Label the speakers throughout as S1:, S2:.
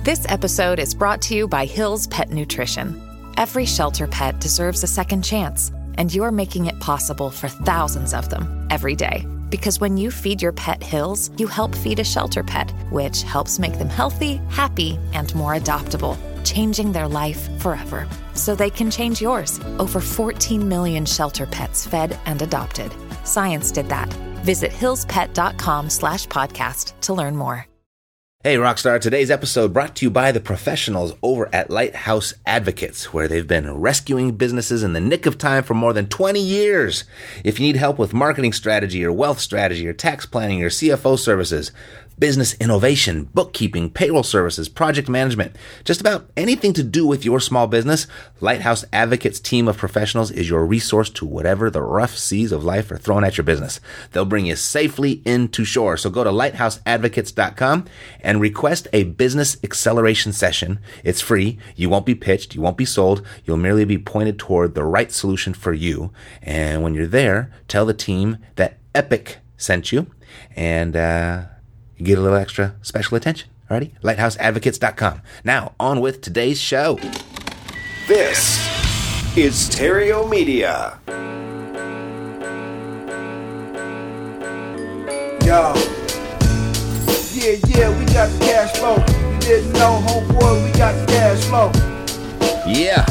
S1: This episode is brought to you by Hill's Pet Nutrition. Every shelter pet deserves a second chance, and you're making it possible for thousands of them every day. Because when you feed your pet Hill's, you help feed a shelter pet, which helps make them healthy, happy, and more adoptable, changing their life forever. So they can change yours. Over 14 million shelter pets fed and adopted. Science did that. Visit hillspet.com/podcast to learn more.
S2: Hey Rockstar, today's episode brought to you by the professionals over at Lighthouse Advocates, where they've been rescuing businesses in the nick of time for more than 20 years. If you need help with marketing strategy or wealth strategy or tax planning or CFO services, business innovation, bookkeeping, payroll services, project management, just about anything to do with your small business, Lighthouse Advocates' team of professionals is your resource to whatever the rough seas of life are thrown at your business. They'll bring you safely into shore. So go to lighthouseadvocates.com and request a business acceleration session. It's free. You won't be pitched. You won't be sold. You'll merely be pointed toward the right solution for you. And when you're there, tell the team that Epic sent you, and you get a little extra special attention. Alrighty? lighthouseadvocates.com. Now, on with today's show.
S3: This is Stereo Media.
S4: Yo. Yeah, we got the cash flow. You didn't know, homeboy, we got the cash flow.
S2: Yeah.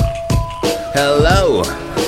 S2: Hello,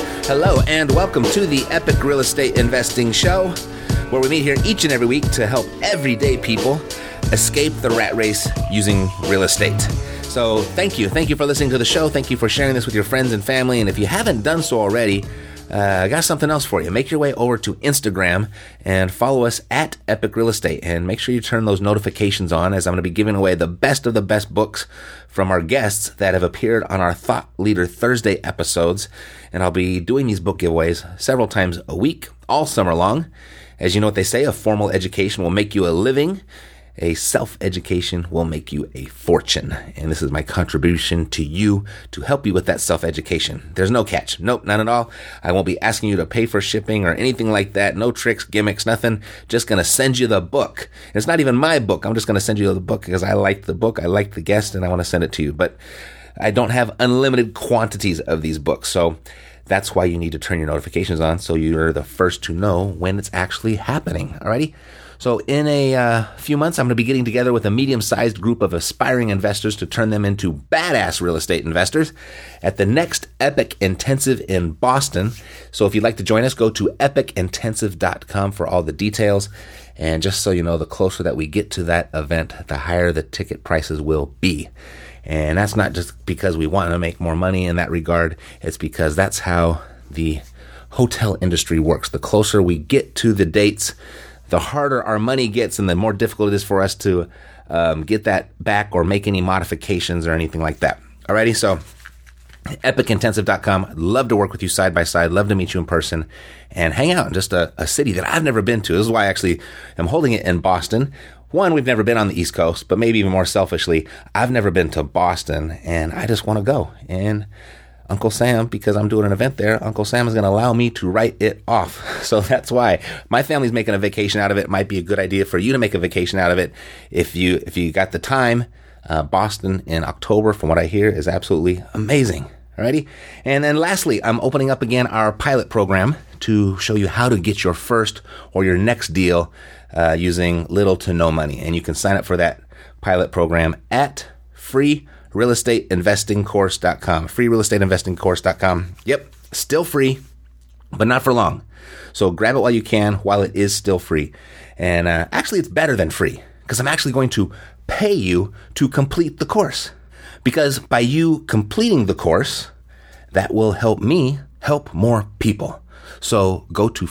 S2: and welcome to the Epic Real Estate Investing Show, where we meet here each and every week to help everyday people escape the rat race using real estate. So thank you for listening to the show. Thank you for sharing this with your friends and family. And if you haven't done so already, I got something else for you. Make your way over to Instagram and follow us at Epic Real Estate, and make sure you turn those notifications on, as I'm going to be giving away the best of the best books from our guests that have appeared on our Thought Leader Thursday episodes. And I'll be doing these book giveaways several times a week, all summer long. As you know what they say, a formal education will make you a living. A self-education will make you a fortune. And this is my contribution to you to help you with that self-education. There's no catch. Nope, not at all. I won't be asking you to pay for shipping or anything like that. No tricks, gimmicks, nothing. Just going to send you the book. And it's not even my book. I'm just going to send you the book because I like the book, I like the guest, and I want to send it to you. But I don't have unlimited quantities of these books. So that's why you need to turn your notifications on so you're the first to know when it's actually happening. Alrighty? So in a few months, I'm going to be getting together with a medium-sized group of aspiring investors to turn them into badass real estate investors at the next Epic Intensive in Boston. So if you'd like to join us, go to epicintensive.com for all the details. And just so you know, the closer that we get to that event, the higher the ticket prices will be. And that's not just because we want to make more money in that regard. It's because that's how the hotel industry works. The closer we get to the dates, the harder our money gets and the more difficult it is for us to get that back or make any modifications or anything like that. Alrighty, so epicintensive.com. I'd love to work with you side by side. Love to meet you in person and hang out in just a city that I've never been to. This is why I actually am holding it in Boston. One, we've never been on the East Coast, but maybe even more selfishly, I've never been to Boston, and I just want to go. And Uncle Sam, because I'm doing an event there, Uncle Sam is going to allow me to write it off. So that's why my family's making a vacation out of it. It might be a good idea for you to make a vacation out of it if you got the time. Boston in October, from what I hear, is absolutely amazing. Alrighty? And then lastly, I'm opening up again our pilot program to show you how to get your first or your next deal using little to no money. And you can sign up for that pilot program at freerealestateinvestingcourse.com. freerealestateinvestingcourse.com. Yep, still free, but not for long. So grab it while you can, while it is still free. And actually, it's better than free, because I'm actually going to pay you to complete the course. Because by you completing the course, that will help me help more people. So go to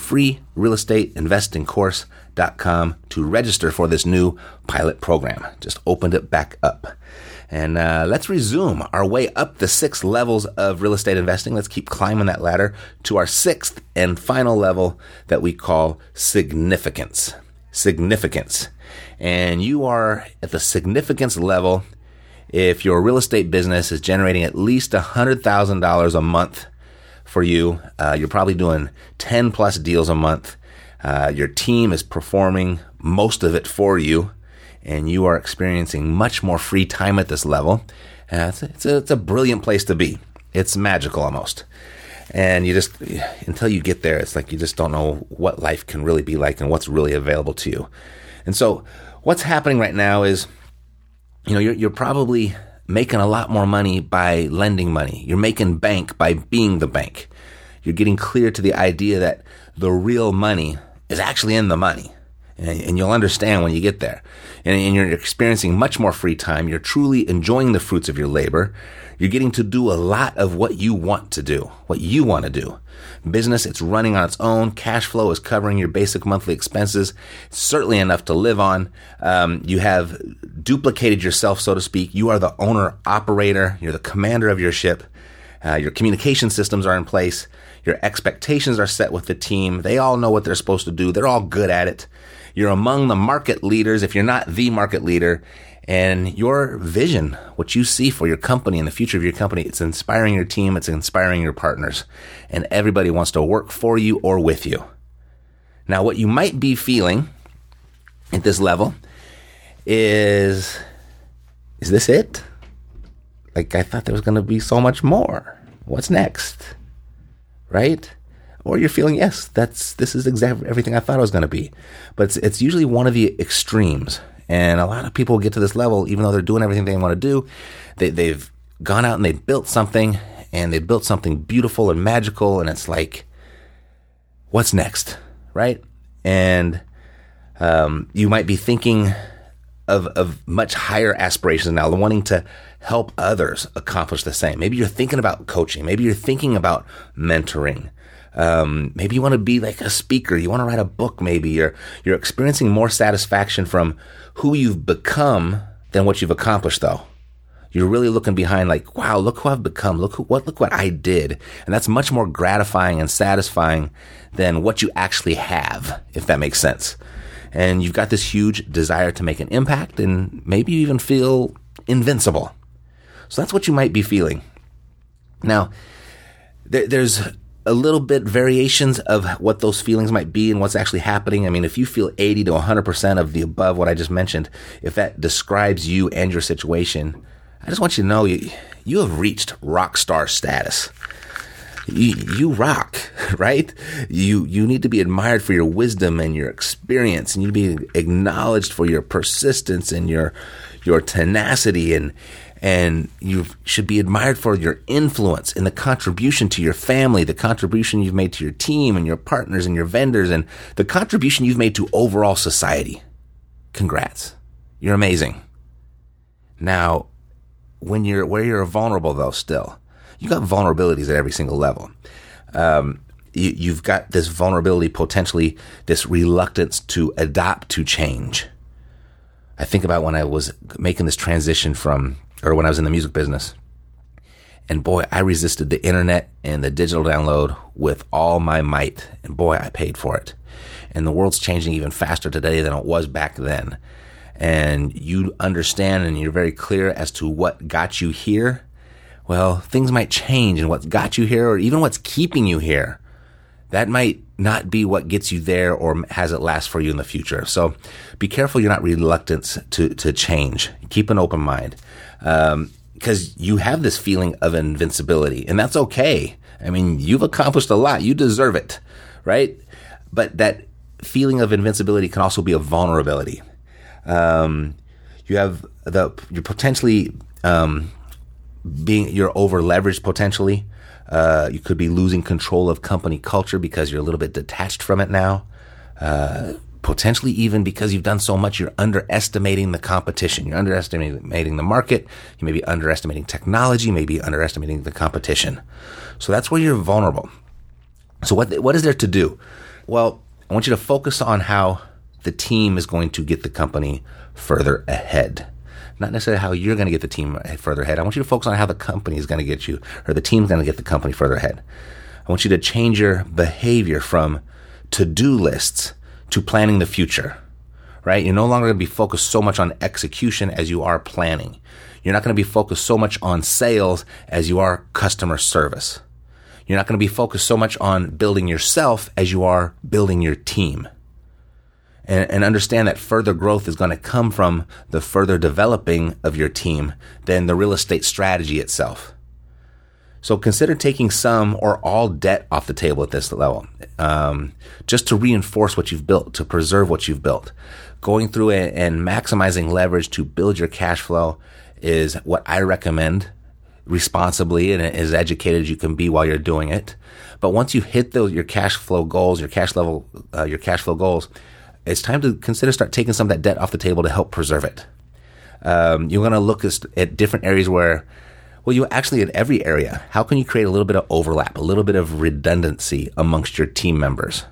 S2: freerealestateinvestingcourse.com to register for this new pilot program. Just opened it back up. And let's resume our way up the 6 levels of real estate investing. Let's keep climbing that ladder to our 6th and final level that we call significance. Significance. And you are at the significance level if your real estate business is generating at least $100,000 a month for you. You're probably doing 10 plus deals a month. Your team is performing most of it for you. and you are experiencing much more free time at this level, it's a brilliant place to be. It's magical almost. And you just, until you get there, it's like you just don't know what life can really be like and what's really available to you. And so what's happening right now is, you're probably making a lot more money by lending money. You're making bank by being the bank. You're getting clear to the idea that the real money is actually in the money. And you'll understand when you get there. And you're experiencing much more free time. You're truly enjoying the fruits of your labor. You're getting to do a lot of what you want to do, what you want to do. Business, it's running on its own. Cash flow is covering your basic monthly expenses. It's certainly enough to live on. You have duplicated yourself, so to speak. You are the owner, operator. You're the commander of your ship. Your communication systems are in place. Your expectations are set with the team. They all know what they're supposed to do. They're all good at it. You're among the market leaders if you're not the market leader. And your vision, what you see for your company and the future of your company, it's inspiring your team, it's inspiring your partners. And everybody wants to work for you or with you. Now, what you might be feeling at this level is this it? Like, I thought there was going to be so much more. What's next? Right? Or you're feeling, yes, this is exactly everything I thought it was going to be. But it's usually one of the extremes. And a lot of people get to this level, even though they're doing everything they want to do, they've gone out and they built something, and they built something beautiful and magical, and it's like, what's next, right? And you might be thinking of much higher aspirations now, wanting to help others accomplish the same. Maybe you're thinking about coaching. Maybe you're thinking about mentoring. Maybe you want to be like a speaker. You want to write a book. Maybe you're experiencing more satisfaction from who you've become than what you've accomplished, though. You're really looking behind like, wow, look who I've become. Look what I did. And that's much more gratifying and satisfying than what you actually have, if that makes sense. And you've got this huge desire to make an impact, and maybe you even feel invincible. So that's what you might be feeling. Now, there's a little bit variations of what those feelings might be and what's actually happening. I mean, if you feel 80 to 100% of the above, what I just mentioned, if that describes you and your situation, I just want you to know you have reached rock star status. You rock, right? You need to be admired for your wisdom and your experience, and you need to be acknowledged for your persistence and your tenacity, and you should be admired for your influence and the contribution to your family, the contribution you've made to your team and your partners and your vendors, and the contribution you've made to overall society. Congrats. You're amazing. Now, where you're vulnerable, though, still, you got vulnerabilities at every single level. You've got this vulnerability, potentially this reluctance to adapt to change. I think about when I was making this transition when I was in the music business. And boy, I resisted the internet and the digital download with all my might. And boy, I paid for it. And the world's changing even faster today than it was back then. And you understand and you're very clear as to what got you here. Well, things might change, and what got you here, or even what's keeping you here, that might not be what gets you there or has it last for you in the future. So be careful you're not reluctant to change. Keep an open mind. Because you have this feeling of invincibility, and that's okay. I mean, you've accomplished a lot. You deserve it, right? But that feeling of invincibility can also be a vulnerability. You're potentially you're over leveraged potentially. You could be losing control of company culture because you're a little bit detached from it now. Potentially even because you've done so much, you're underestimating the competition. You're underestimating the market. You may be underestimating technology. You may be underestimating the competition. So that's where you're vulnerable. So what is there to do? Well, I want you to focus on how the team is going to get the company further ahead. Not necessarily how you're going to get the team further ahead. I want you to focus on how the company is going to get you, or the team's going to get the company further ahead. I want you to change your behavior from to-do lists to planning the future, right? You're no longer going to be focused so much on execution as you are planning. You're not going to be focused so much on sales as you are customer service. You're not going to be focused so much on building yourself as you are building your team. and understand that further growth is going to come from the further developing of your team than the real estate strategy itself. So consider taking some or all debt off the table at this level, just to reinforce what you've built, to preserve what you've built. Going through it and maximizing leverage to build your cash flow is what I recommend responsibly and as educated as you can be while you're doing it. But once you hit your cash flow goals, your cash flow goals, it's time to consider start taking some of that debt off the table to help preserve it. You're going to look at different areas where, well, you actually at every area, how can you create a little bit of overlap, a little bit of redundancy amongst your team members?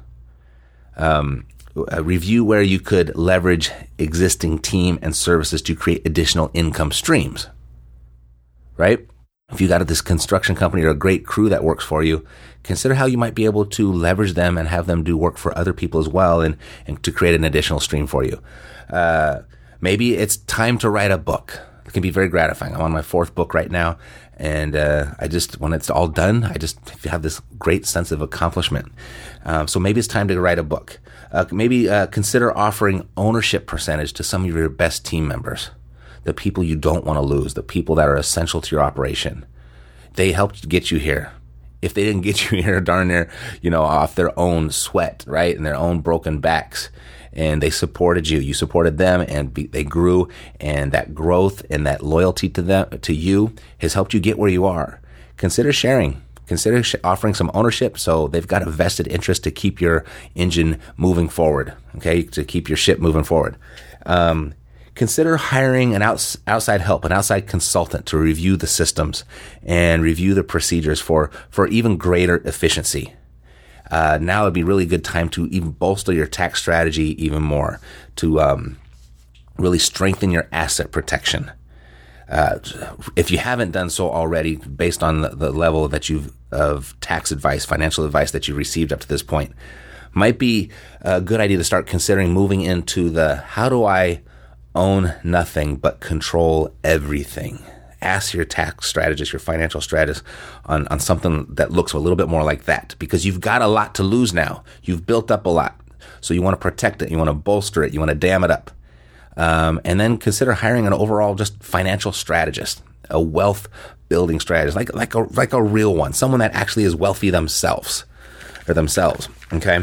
S2: Review where you could leverage existing team and services to create additional income streams, right? If you got this construction company or a great crew that works for you, consider how you might be able to leverage them and have them do work for other people as well and to create an additional stream for you. Maybe it's time to write a book. It can be very gratifying. I'm on my 4th book right now, and when it's all done, I just have this great sense of accomplishment. So maybe it's time to write a book. Maybe consider offering ownership percentage to some of your best team members. The people you don't want to lose, the people that are essential to your operation. They helped get you here. If they didn't get you here, darn near, off their own sweat, right, and their own broken backs, and they supported you, you supported them, and they grew, and that growth and that loyalty to you has helped you get where you are. Consider sharing. Consider offering some ownership so they've got a vested interest to keep your engine moving forward, okay, to keep your ship moving forward. Consider hiring an outside help, an outside consultant to review the systems and review the procedures for even greater efficiency. Now would be a really good time to even bolster your tax strategy even more, to really strengthen your asset protection. If you haven't done so already, based on the level that of tax advice, financial advice that you've received up to this point, might be a good idea to start considering moving into the how do I own nothing but control everything. Ask your tax strategist, your financial strategist on something that looks a little bit more like that, because you've got a lot to lose now. You've built up a lot. So you want to protect it. You want to bolster it. You want to dam it up. And then consider hiring an overall just financial strategist, a wealth building strategist, like a real one, someone that actually is wealthy themselves. Okay.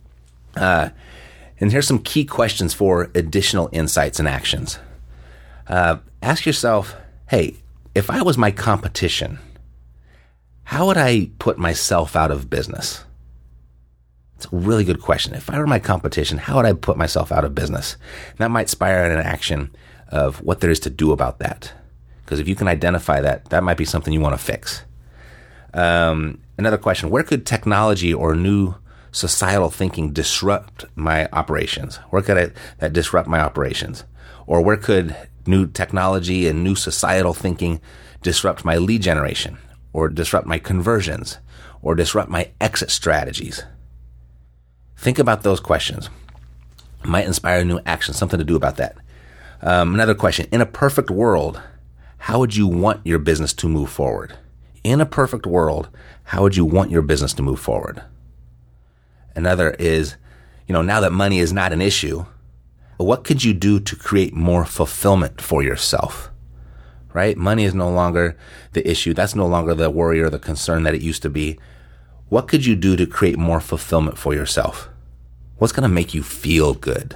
S2: And here's some key questions for additional insights and actions. Ask yourself, hey, if I was my competition, how would I put myself out of business? It's a really good question. If I were my competition, how would I put myself out of business? And that might inspire an action of what there is to do about that. Because if you can identify that, that might be something you want to fix. Another question, where could technology or new societal thinking disrupt my operations? Where could that disrupt my operations? Or where could new technology and new societal thinking disrupt my lead generation, or disrupt my conversions, or disrupt my exit strategies? Think about those questions. It might inspire new action, something to do about that. Another question, in a perfect world, how would you want your business to move forward? In a perfect world, how would you want your business to move forward? Another is, now that money is not an issue, what could you do to create more fulfillment for yourself? Right? Money is no longer the issue. That's no longer the worry or the concern that it used to be. What could you do to create more fulfillment for yourself? What's going to make you feel good?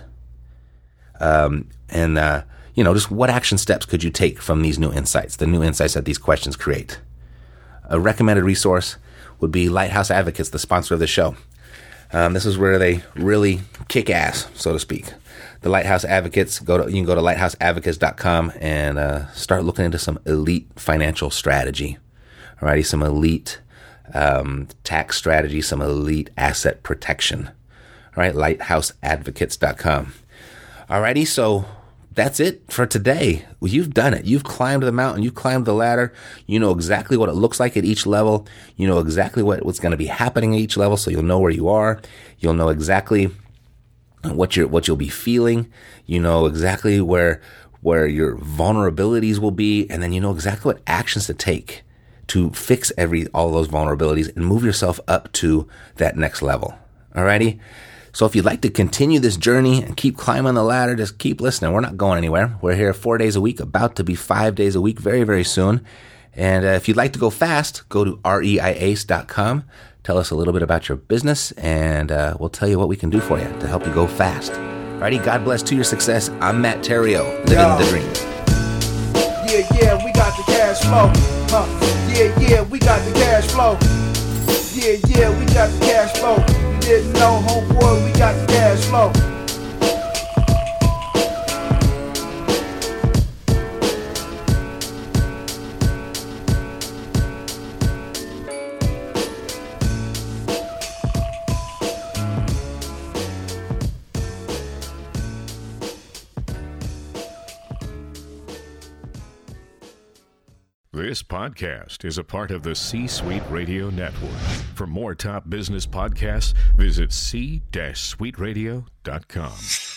S2: Just what action steps could you take from these new insights, the new insights that these questions create? A recommended resource would be Lighthouse Advocates, the sponsor of the show. This is where they really kick ass, so to speak. The Lighthouse Advocates, you can go to lighthouseadvocates.com and start looking into some elite financial strategy. Alrighty, some elite tax strategy, some elite asset protection. All right, lighthouseadvocates.com. Alrighty, so that's it for today. Well, you've done it. You've climbed the mountain. You've climbed the ladder. You know exactly what it looks like at each level. You know exactly what's going to be happening at each level, so you'll know where you are. You'll know exactly what you'll be feeling. You know exactly where your vulnerabilities will be, and then you know exactly what actions to take to fix all those vulnerabilities and move yourself up to that next level. Alrighty? So if you'd like to continue this journey and keep climbing the ladder, just keep listening. We're not going anywhere. We're here 4 days a week, about to be 5 days a week very, very soon. And if you'd like to go fast, go to reiace.com. Tell us a little bit about your business, and we'll tell you what we can do for you to help you go fast. Alrighty, God bless to your success. I'm Matt Theriault, living the dream.
S4: Yeah, we got the cash flow. Yeah, we got the cash flow. Yeah, we got the cash flow. You didn't know, homeboy, we got the cash flow.
S5: This podcast is a part of the C-Suite Radio Network. For more top business podcasts, visit c-suiteradio.com.